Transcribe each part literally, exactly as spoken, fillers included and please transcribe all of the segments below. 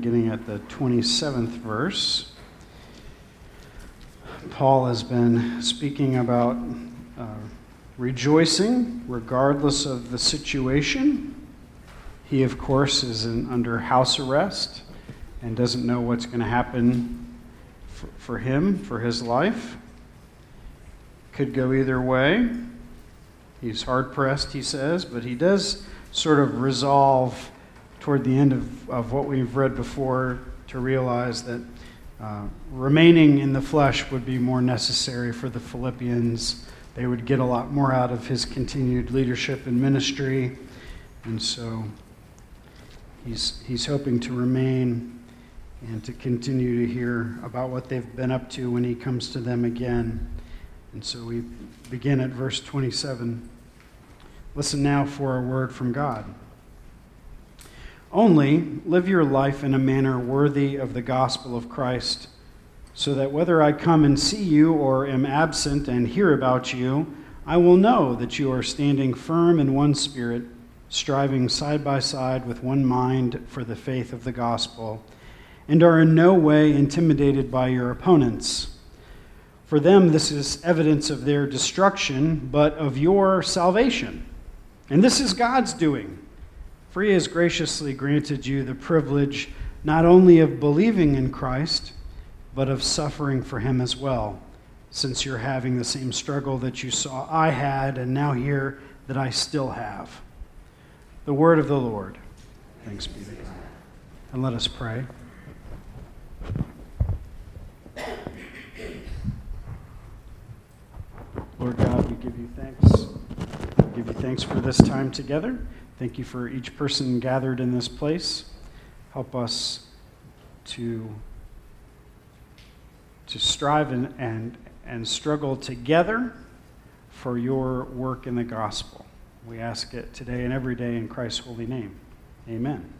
beginning at the twenty-seventh verse. Paul has been speaking about uh, rejoicing regardless of the situation. He, of course, is in, under house arrest and doesn't know what's going to happen for, for him, for his life. Could go either way. He's hard-pressed, he says, but he does sort of resolve toward the end of, of what we've read before to realize that uh, remaining in the flesh would be more necessary for the Philippians. They would get a lot more out of his continued leadership and ministry, and so he's he's hoping to remain and to continue to hear about what they've been up to when he comes to them again. And so we begin at verse twenty-seven. Listen now for a word from God. Only live your life in a manner worthy of the gospel of Christ, so that whether I come and see you or am absent and hear about you, I will know that you are standing firm in one spirit, striving side by side with one mind for the faith of the gospel, and are in no way intimidated by your opponents. For them, this is evidence of their destruction, but of your salvation. And this is God's doing, for he has graciously granted you the privilege not only of believing in Christ, but of suffering for him as well, since you're having the same struggle that you saw I had and now hear that I still have. The word of the Lord. Thanks be to God. And let us pray. Lord God, we give you thanks. We give you thanks for this time together. Thank you for each person gathered in this place. Help us to, to strive and, and, and struggle together for your work in the gospel. We ask it today and every day in Christ's holy name. Amen.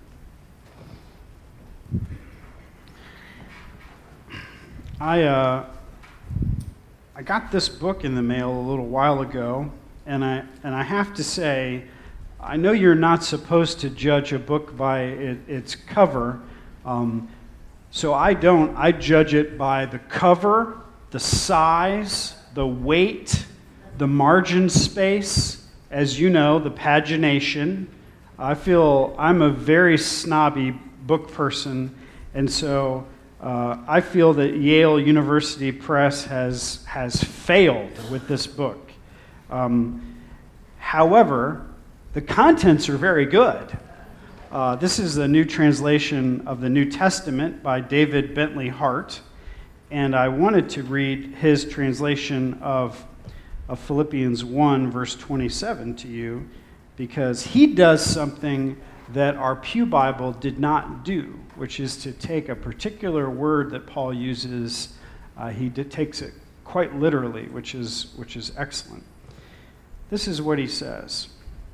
I uh, I got this book in the mail a little while ago, and I and I have to say, I know you're not supposed to judge a book by it, its cover, um, so I don't. I judge it by the cover, the size, the weight, the margin space, as you know, the pagination. I feel I'm a very snobby book person, and so uh, I feel that Yale University Press has has failed with this book. Um, however, the contents are very good. Uh, this is the new translation of the New Testament by David Bentley Hart, and I wanted to read his translation of, of Philippians one, verse twenty-seven to you, because he does something that our Pew Bible did not do, which is to take a particular word that Paul uses. Uh, he did, takes it quite literally, which is which is excellent. This is what he says.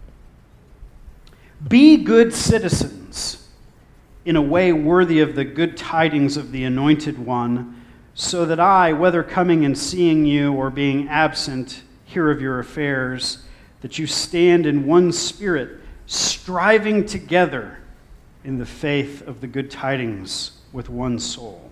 Be good citizens in a way worthy of the good tidings of the Anointed One, so that I, whether coming and seeing you or being absent, hear of your affairs, that you stand in one spirit, striving together in the faith of the good tidings with one soul.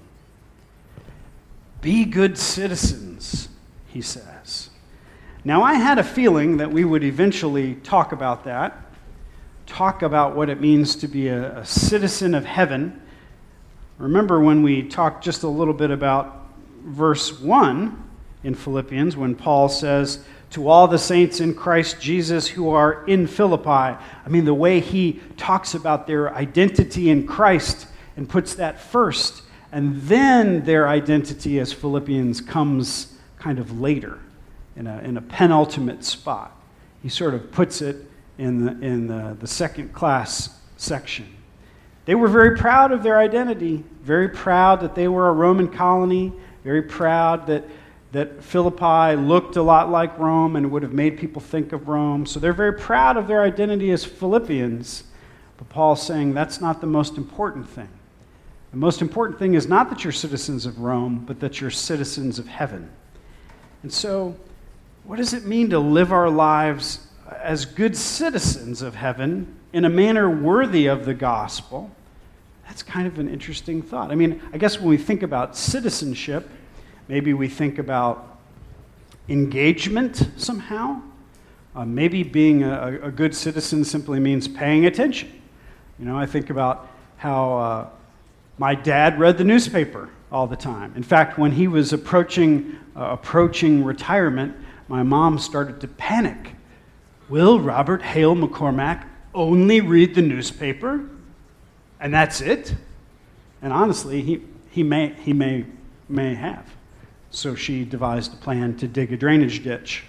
Be good citizens, he says. Now, I had a feeling that we would eventually talk about that, talk about what it means to be a, a citizen of heaven. Remember when we talked just a little bit about verse one in Philippians, when Paul says, to all the saints in Christ Jesus who are in Philippi. I mean, the way he talks about their identity in Christ and puts that first, and then their identity as Philippians comes kind of later in a, in a penultimate spot. He sort of puts it in the, in the, the second class section. They were very proud of their identity, very proud that they were a Roman colony, very proud that that Philippi looked a lot like Rome and would have made people think of Rome. So they're very proud of their identity as Philippians. But Paul's saying that's not the most important thing. The most important thing is not that you're citizens of Rome, but that you're citizens of heaven. And so, what does it mean to live our lives as good citizens of heaven in a manner worthy of the gospel? that's kind of an interesting thought. I mean, I guess when we think about citizenship, maybe we think about engagement somehow. Uh, maybe being a, a good citizen simply means paying attention. You know, I think about how uh, my dad read the newspaper all the time. In fact, when he was approaching uh, approaching retirement, my mom started to panic. Will Robert Hale McCormack only read the newspaper? And that's it? And honestly, he, he may he may may have. So she devised a plan to dig a drainage ditch.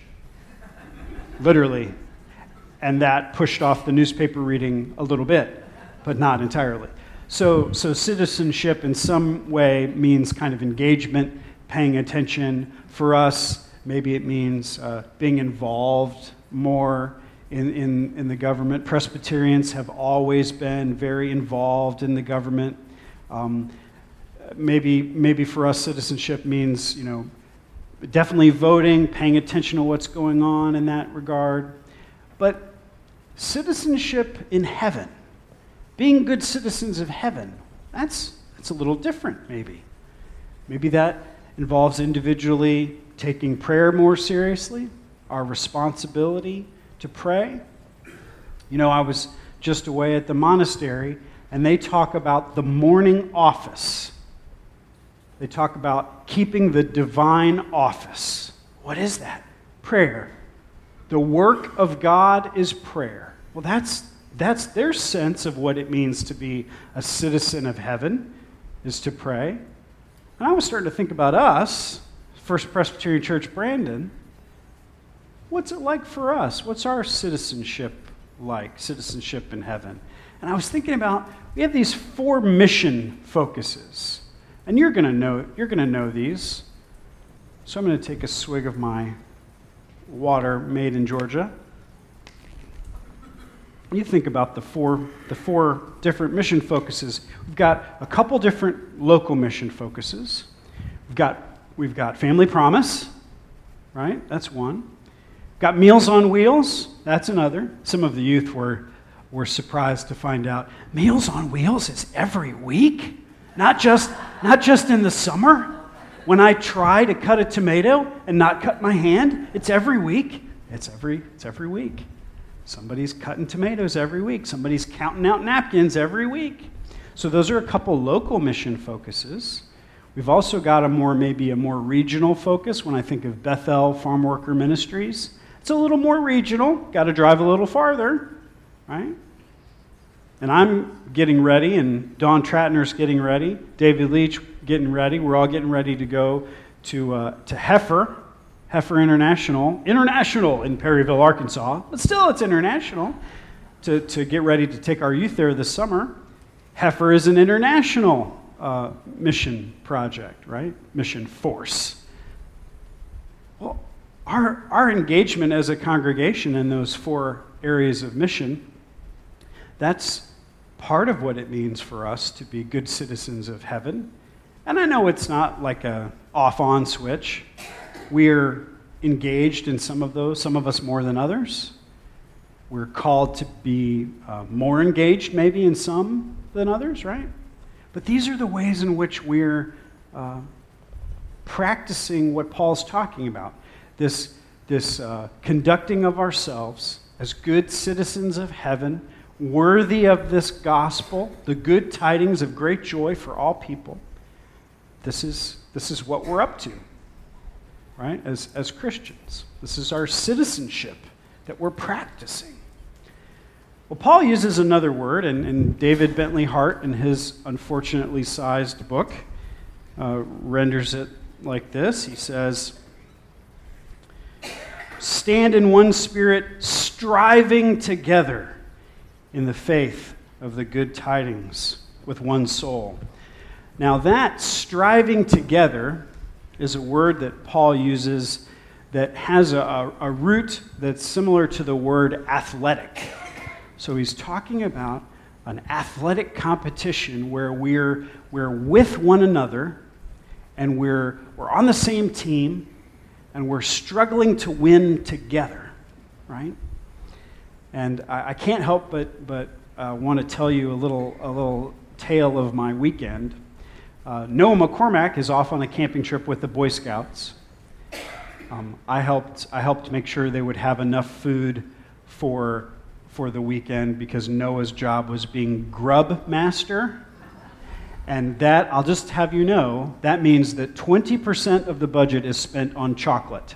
Literally. And that pushed off the newspaper reading a little bit, but not entirely. So so citizenship in some way means kind of engagement, paying attention. For us, maybe it means uh, being involved more In, in, in the government. Presbyterians have always been very involved in the government. Um, maybe, maybe for us, citizenship means, you know, definitely voting, paying attention to what's going on in that regard. But citizenship in heaven, being good citizens of heaven, that's, that's a little different, maybe. Maybe that involves individually taking prayer more seriously, our responsibility to pray. You know, I was just away at the monastery, and they talk about the morning office. They talk about keeping the divine office. What is that? Prayer. The work of God is prayer. Well, that's that's their sense of what it means to be a citizen of heaven, is to pray. And I was starting to think about us, First Presbyterian Church Brandon. What's it like for us? What's our citizenship like, citizenship in heaven? And I was thinking about, we have these four mission focuses. And you're going to know, you're going to know these. So I'm going to take a swig of my water made in Georgia. You think about the four, the four different mission focuses. We've got a couple different local mission focuses. We've got, we've got Family Promise, right? That's one. Got Meals on Wheels, that's another. Some of the youth were, were surprised to find out, Meals on Wheels is every week? Not just, not just in the summer? When I try to cut a tomato and not cut my hand, it's every week? It's every, it's every week. Somebody's cutting tomatoes every week. Somebody's counting out napkins every week. So those are a couple local mission focuses. We've also got a more, maybe a more regional focus when I think of Bethel Farm Worker Ministries. It's a little more regional, got to drive a little farther, right? And I'm getting ready, and Don Tratner's getting ready, David Leach getting ready. We're all getting ready to go to uh, to Heifer, Heifer International, International in Perryville, Arkansas, but still it's international, to, to get ready to take our youth there this summer. Heifer is an international uh, mission project, right? Mission force. Well, Our, our engagement as a congregation in those four areas of mission, that's part of what it means for us to be good citizens of heaven. And I know it's not like a off-on switch. We're engaged in some of those, some of us more than others. We're called to be uh, more engaged maybe in some than others, right? But these are the ways in which we're uh, practicing what Paul's talking about. This, this uh, conducting of ourselves as good citizens of heaven, worthy of this gospel, the good tidings of great joy for all people. This is, this is what we're up to, right, as, as Christians. This is our citizenship that we're practicing. Well, Paul uses another word, and, and David Bentley Hart, in his unfortunately sized book, uh, renders it like this. He says, stand in one spirit, striving together in the faith of the good tidings with one soul. Now that striving together is a word that Paul uses that has a, a, a root that's similar to the word athletic. So he's talking about an athletic competition where we're, we're with one another and we're, we're on the same team and we're struggling to win together, right? And I, I can't help but but uh, want to tell you a little a little tale of my weekend. Uh, Noah McCormack is off on a camping trip with the Boy Scouts. Um, I helped I helped make sure they would have enough food for for the weekend because Noah's job was being grub master. And that, I'll just have you know, that means that twenty percent of the budget is spent on chocolate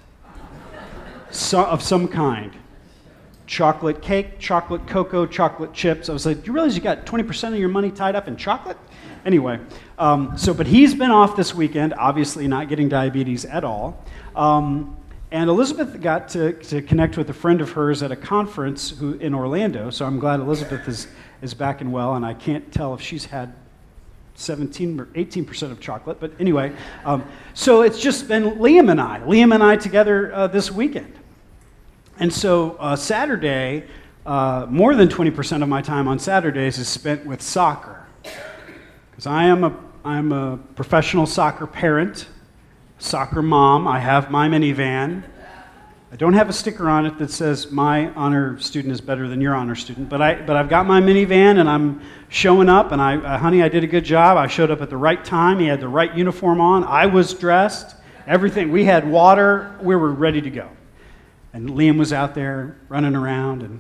so, of some kind. Chocolate cake, chocolate cocoa, chocolate chips. I was like, do you realize you got twenty percent of your money tied up in chocolate? Anyway, um, so, but he's been off this weekend, obviously not getting diabetes at all. Um, and Elizabeth got to, to connect with a friend of hers at a conference who, in Orlando, so I'm glad Elizabeth is, is back and well, and I can't tell if she's had seventeen or eighteen percent of chocolate, but anyway. Um, so it's just been Liam and I, Liam and I together uh, this weekend. And so uh, Saturday, uh, more than twenty percent of my time on Saturdays is spent with soccer. Because I am a, I'm a professional soccer parent, soccer mom. I have my minivan. I don't have a sticker on it that says my honor student is better than your honor student, but I but I've got my minivan and I'm showing up, and I uh, honey, I did a good job. I showed up at the right time. He had the right uniform on. I was dressed. Everything. We had water. We were ready to go. And Liam was out there running around, and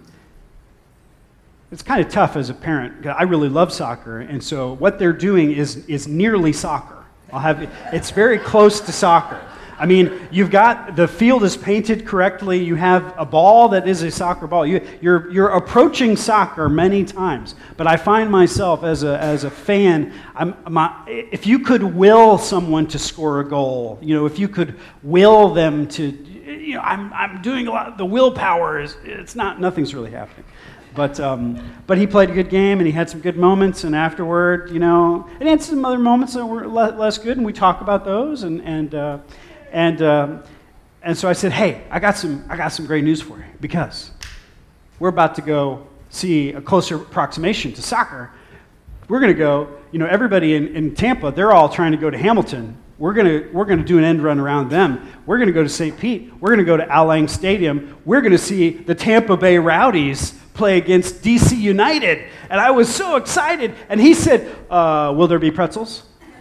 it's kind of tough as a parent. I really love soccer, and so what they're doing is is nearly soccer. I'll have it's very close to soccer. I mean, you've got, the field is painted correctly, you have a ball that is a soccer ball. You, you're, you're approaching soccer many times, but I find myself as a, as a fan, I'm, my, if you could will someone to score a goal, you know, if you could will them to, you know, I'm, I'm doing a lot, the willpower is, it's not, nothing's really happening. But um, but he played a good game, and he had some good moments, and afterward, you know, and he had some other moments that were le- less good, and we talk about those, and, and, uh, And um, and so I said, hey, I got some I got some great news for you, because we're about to go see a closer approximation to soccer. We're going to go, you know, everybody in, in Tampa, they're all trying to go to Hamilton. We're going to we're going to do an end run around them. We're going to go to Saint Pete. We're going to go to Al Lang Stadium. We're going to see the Tampa Bay Rowdies play against D C United. And I was so excited. And he said, uh, will there be pretzels?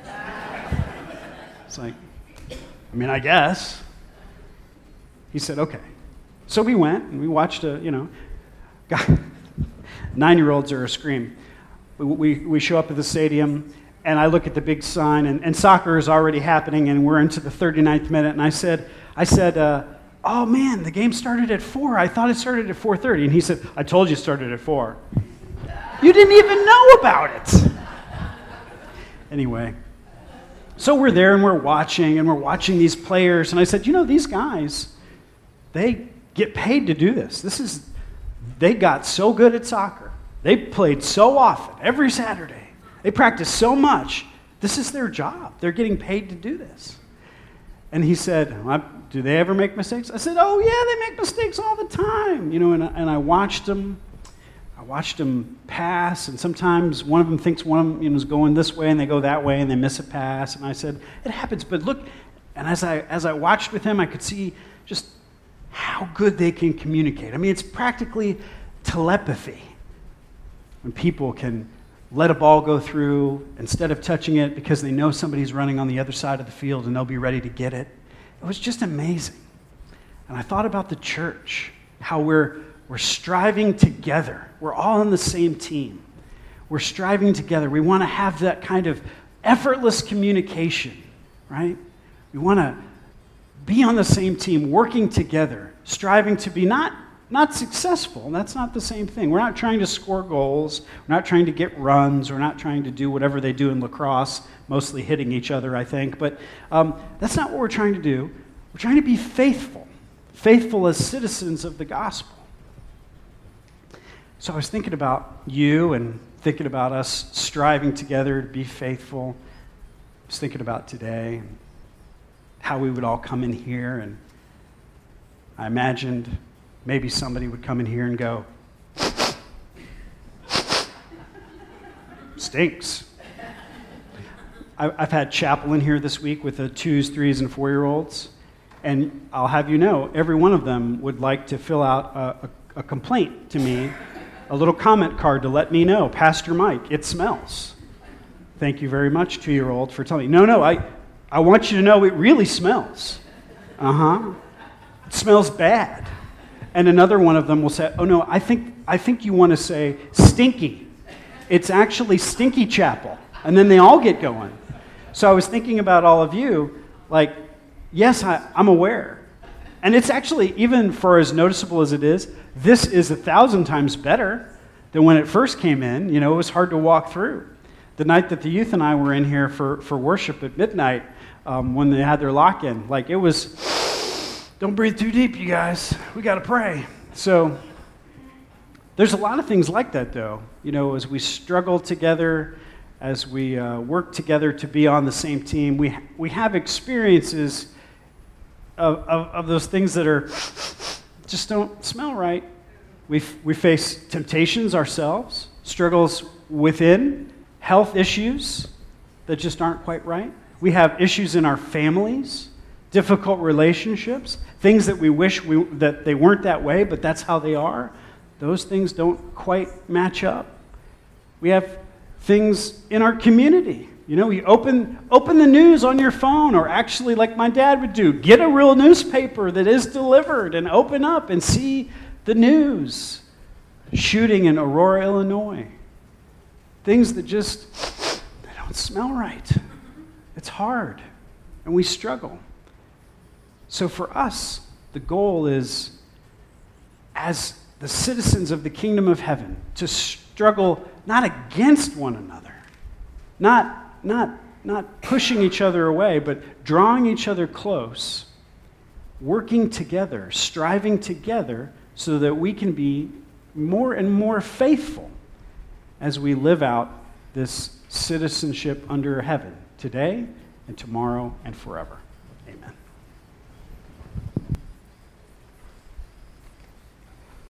It's like, I mean, I guess. He said, okay. So we went, and we watched a, you know, God, nine-year-olds are a scream. We, we, we show up at the stadium, and I look at the big sign, and, and soccer is already happening, and we're into the thirty-ninth minute, and I said, I said, uh, oh, man, the game started at four. I thought it started at four thirty. And he said, I told you it started at four. You didn't even know about it. Anyway. So we're there, and we're watching, and we're watching these players, and I said, you know, these guys, they get paid to do this. This is, they got so good at soccer. They played so often, every Saturday. They practiced so much. This is their job. They're getting paid to do this. And he said, do they ever make mistakes? I said, oh, yeah, they make mistakes all the time. You know, and, and I watched them. I watched them pass, and sometimes one of them thinks one of them, you know, is going this way, and they go that way, and they miss a pass. And I said, it happens, but look, and as I as I watched with him, I could see just how good they can communicate. I mean, it's practically telepathy when people can let a ball go through instead of touching it because they know somebody's running on the other side of the field, and they'll be ready to get it. It was just amazing. And I thought about the church, how we're We're striving together. We're all on the same team. We're striving together. We want to have that kind of effortless communication, right? We want to be on the same team, working together, striving to be not, not successful. That's not the same thing. We're not trying to score goals. We're not trying to get runs. We're not trying to do whatever they do in lacrosse, mostly hitting each other, I think. But um, that's not what we're trying to do. We're trying to be faithful, faithful as citizens of the gospel. So I was thinking about you and thinking about us striving together to be faithful. I was thinking about today, how we would all come in here, and I imagined maybe somebody would come in here and go, stinks. I've had chapel in here this week with the twos, threes, and four-year-olds, and I'll have you know, every one of them would like to fill out a, a, a complaint to me, a little comment card to let me know, Pastor Mike, it smells. Thank you very much, two-year-old, for telling me. No, no, I, I want you to know it really smells. Uh-huh. It smells bad. And another one of them will say, oh, no, I think, I think you want to say stinky. It's actually Stinky Chapel. And then they all get going. So I was thinking about all of you, like, yes, I, I'm aware. And it's actually, even for as noticeable as it is, this is a thousand times better than when it first came in. You know, it was hard to walk through. The night that the youth and I were in here for, for worship at midnight, um, when they had their lock-in, like, it was, don't breathe too deep, you guys. We got to pray. So there's a lot of things like that, though. You know, as we struggle together, as we uh, work together to be on the same team, we we have experiences of, of, of those things that are just don't smell right. We we face temptations ourselves, struggles within, health issues that just aren't quite right. We have issues in our families, difficult relationships, things that we wish we, that they weren't that way, but that's how they are. Those things don't quite match up. We have things in our community. You know, you open open the news on your phone, or actually, like my dad would do, get a real newspaper that is delivered and open up and see the news. Shooting in Aurora, Illinois. Things that just, they don't smell right. It's hard, and we struggle. So for us, the goal is, as the citizens of the kingdom of heaven, to struggle not against one another, not, not, not pushing each other away, but drawing each other close, working together, striving together so that we can be more and more faithful as we live out this citizenship under heaven today and tomorrow and forever. Amen.